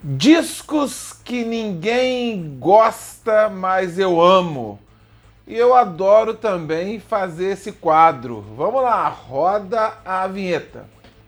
Discos que ninguém gosta, mas eu amo. E eu adoro também fazer esse quadro. Vamos lá, roda a vinheta.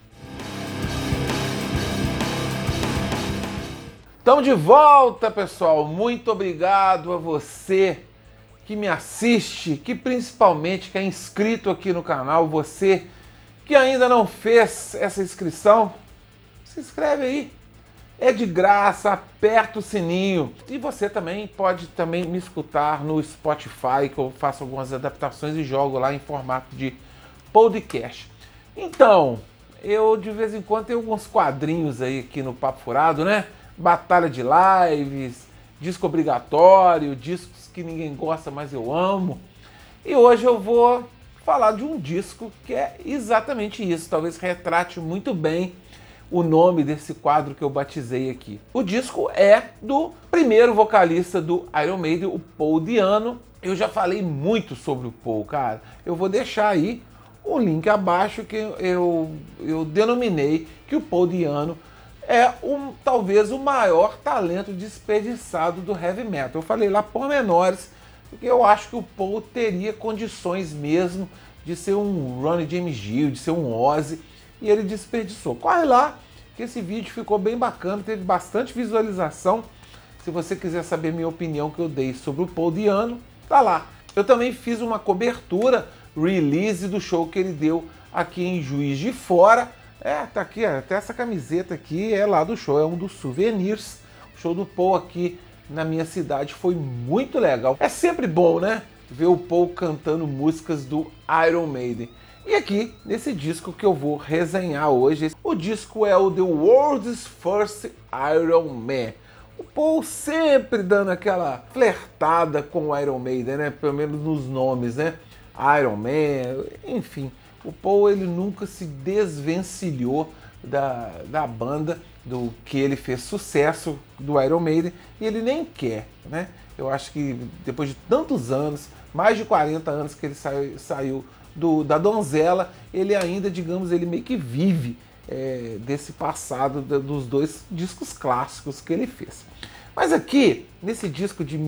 Estamos de volta, pessoal. Muito obrigado a você que me assiste, que principalmente que é inscrito aqui no canal. Você que ainda não fez essa inscrição, se inscreve aí. É de graça, aperta o sininho. E você também pode me escutar no Spotify, que eu faço algumas adaptações e jogo lá em formato de podcast. Então, eu de vez em quando tenho alguns quadrinhos aí aqui no Papo Furado, né? Batalha de lives, disco obrigatório, discos que ninguém gosta, mas eu amo. E hoje eu vou falar de um disco que é exatamente isso, talvez retrate muito bem o nome desse quadro que eu batizei aqui. O disco é do primeiro vocalista do Iron Maiden, o Paul Di'Anno. Eu já falei muito sobre o Paul, cara. Eu vou deixar aí o link abaixo que eu denominei que o Paul Di'Anno é talvez o maior talento desperdiçado do heavy metal. Eu falei lá pormenores, porque eu acho que o Paul teria condições mesmo de ser um Ronnie James Dio, de ser um Ozzy, e ele desperdiçou. Corre lá, que esse vídeo ficou bem bacana, teve bastante visualização. Se você quiser saber minha opinião que eu dei sobre o Paul Di'Anno, tá lá. Eu também fiz uma cobertura, release do show que ele deu aqui em Juiz de Fora. Tá aqui, até essa camiseta aqui é lá do show, é um dos souvenirs. O show do Paul aqui na minha cidade foi muito legal. É sempre bom, né, ver o Paul cantando músicas do Iron Maiden. E aqui, nesse disco que eu vou resenhar hoje, o disco é o The World's First Iron Man. O Paul sempre dando aquela flertada com o Iron Maiden, né? Pelo menos nos nomes, né? Iron Man, enfim. O Paul, ele nunca se desvencilhou da banda, do que ele fez sucesso do Iron Maiden, e ele nem quer, né? Eu acho que depois de tantos anos, mais de 40 anos que ele saiu da donzela, ele ainda, digamos, ele meio que vive desse passado dos dois discos clássicos que ele fez. Mas aqui, nesse disco de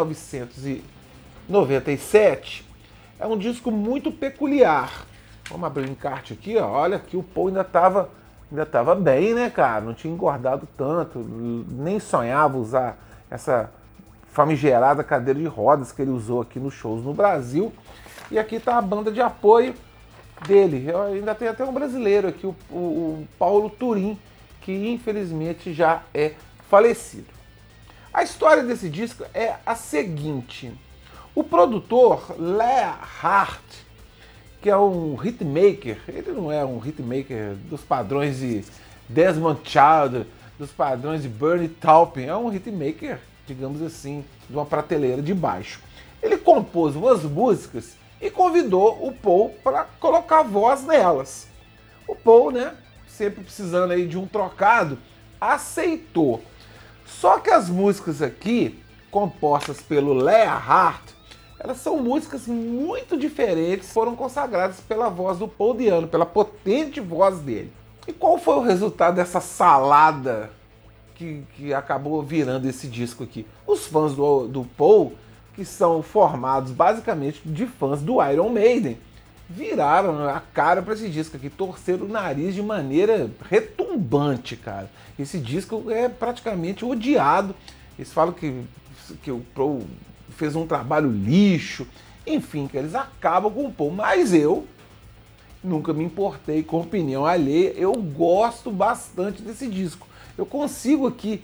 1997, é um disco muito peculiar. Vamos abrir o encarte aqui, ó. Olha que o Paul ainda tava bem, né, cara? Não tinha engordado tanto, nem sonhava usar essa famigerada cadeira de rodas que ele usou aqui nos shows no Brasil. E aqui está a banda de apoio dele. Eu ainda tem até um brasileiro aqui, o Paulo Turim, que infelizmente já é falecido. A história desse disco é a seguinte. O produtor Lea Hart, que é um hitmaker, ele não é um hitmaker dos padrões de Desmond Child, dos padrões de Bernie Taupin, é um hitmaker, digamos assim, de uma prateleira de baixo. Ele compôs umas músicas e convidou o Paul para colocar voz nelas. O Paul, né, sempre precisando aí de um trocado, aceitou. Só que as músicas aqui, compostas pelo Lea Hart, elas são músicas muito diferentes, foram consagradas pela voz do Paul Di'Anno, pela potente voz dele. E qual foi o resultado dessa salada que acabou virando esse disco aqui? Os fãs do Paul, que são formados basicamente de fãs do Iron Maiden, viraram a cara para esse disco aqui, torceram o nariz de maneira retumbante, cara. Esse disco é praticamente odiado. Eles falam que o Paul fez um trabalho lixo, enfim, que eles acabam com o Paul. Mas eu nunca me importei com a opinião alheia, eu gosto bastante desse disco. Eu consigo aqui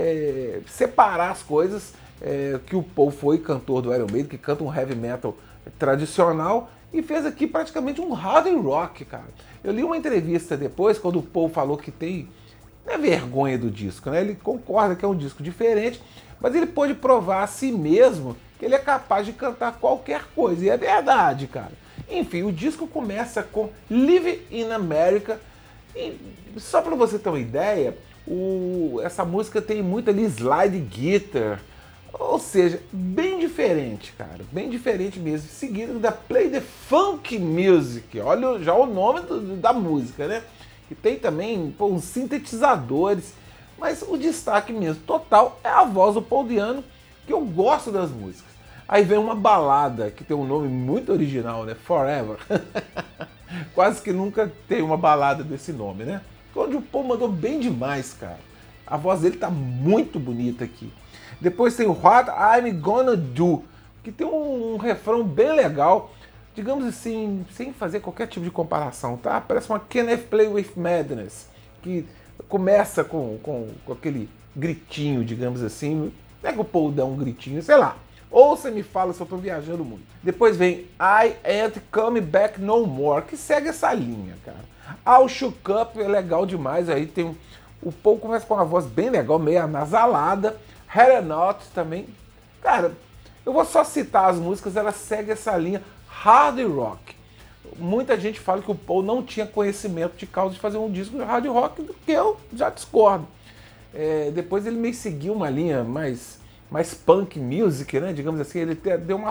separar as coisas, que o Paul foi cantor do Iron Maiden, que canta um heavy metal tradicional, e fez aqui praticamente um hard rock, cara. Eu li uma entrevista depois, quando o Paul falou que tem vergonha do disco, né? Ele concorda que é um disco diferente, mas ele pôde provar a si mesmo que ele é capaz de cantar qualquer coisa, e é verdade, cara. Enfim, o disco começa com Live in America, e só para você ter uma ideia, essa música tem muito ali slide guitar, ou seja, bem diferente, cara, bem diferente mesmo. Seguido da Play the Funk Music, olha já o nome da música, né? E tem também uns sintetizadores, Mas o destaque mesmo total é a voz do Paul Di'Anno, que eu gosto das músicas. Aí vem uma balada que tem um nome muito original, né? Forever. Quase que nunca tem uma balada desse nome, né? Onde o Paul mandou bem demais, cara. A voz dele tá muito bonita aqui. Depois tem o What I'm Gonna Do, que tem um refrão bem legal, digamos assim, sem fazer qualquer tipo de comparação, tá? Parece uma Can I Play With Madness, que começa com aquele gritinho, digamos assim. Não é que o Paul dá um gritinho, sei lá. Ou você me fala se eu tô viajando muito. Depois vem I Ain't Coming Back No More, que segue essa linha, cara. All Shook Up é legal demais, aí tem o Paul começa com uma voz bem legal, meio anasalada. Head Not também. Cara, eu vou só citar as músicas, ela segue essa linha hard rock. Muita gente fala que o Paul não tinha conhecimento de causa de fazer um disco de hard rock, do que eu já discordo. Depois ele meio seguiu uma linha mais punk music, né? Digamos assim, ele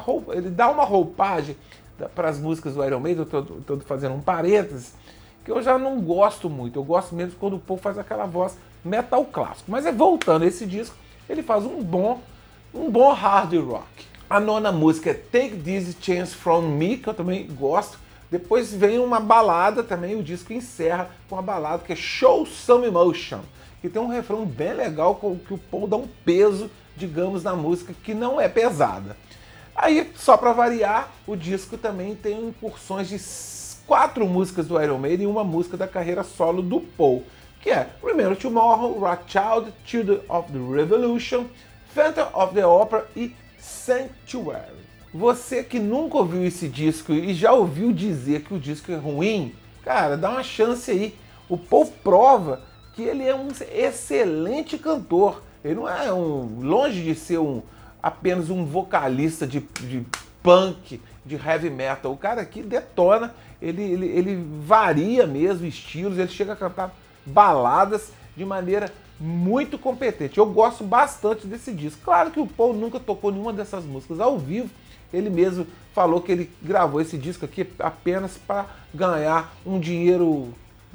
dá uma roupagem para as músicas do Iron Maiden. Eu tô fazendo um parênteses, que eu já não gosto muito. Eu gosto mesmo quando o Paul faz aquela voz metal clássico. Mas voltando a esse disco, ele faz um bom hard rock. A nona música é Take This Chance From Me, que eu também gosto. Depois vem uma balada também, o disco encerra com uma balada que é Show Some Emotion, que tem um refrão bem legal, que o Paul dá um peso, digamos, na música, que não é pesada. Aí, só para variar, o disco também tem incursões de 4 músicas do Iron Maiden e uma música da carreira solo do Paul, que é Remember Tomorrow, Rothschild, Children of the Revolution, Phantom of the Opera e Sanctuary. Você que nunca ouviu esse disco e já ouviu dizer que o disco é ruim, cara, dá uma chance aí. O Paul prova que ele é um excelente cantor. Ele não é longe de ser apenas um vocalista de punk, de heavy metal. O cara aqui detona, ele varia mesmo estilos, ele chega a cantar baladas de maneira muito competente. Eu gosto bastante desse disco. Claro que o Paul nunca tocou nenhuma dessas músicas ao vivo. Ele mesmo falou que ele gravou esse disco aqui apenas para ganhar um dinheiro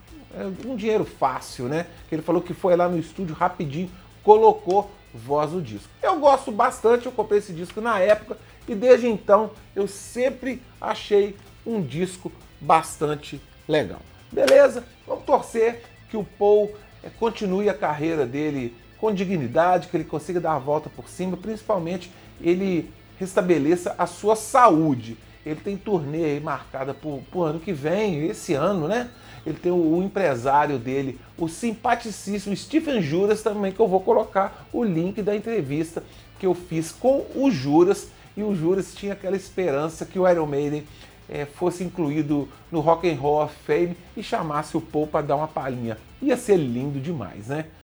fácil, né? Ele falou que foi lá no estúdio rapidinho, colocou voz no disco. Eu gosto bastante, eu comprei esse disco na época e desde então eu sempre achei um disco bastante legal. Beleza? Vamos torcer que o Paul continue a carreira dele com dignidade, que ele consiga dar a volta por cima, principalmente ele restabeleça a sua saúde. Ele tem turnê aí marcada pro ano que vem, esse ano, né? Ele tem o empresário dele, o simpaticíssimo Stephen Juras também, que eu vou colocar o link da entrevista que eu fiz com o Juras, e o Juras tinha aquela esperança que o Iron Maiden fosse incluído no Rock and Roll of Fame e chamasse o Paul para dar uma palhinha. Ia ser lindo demais, né?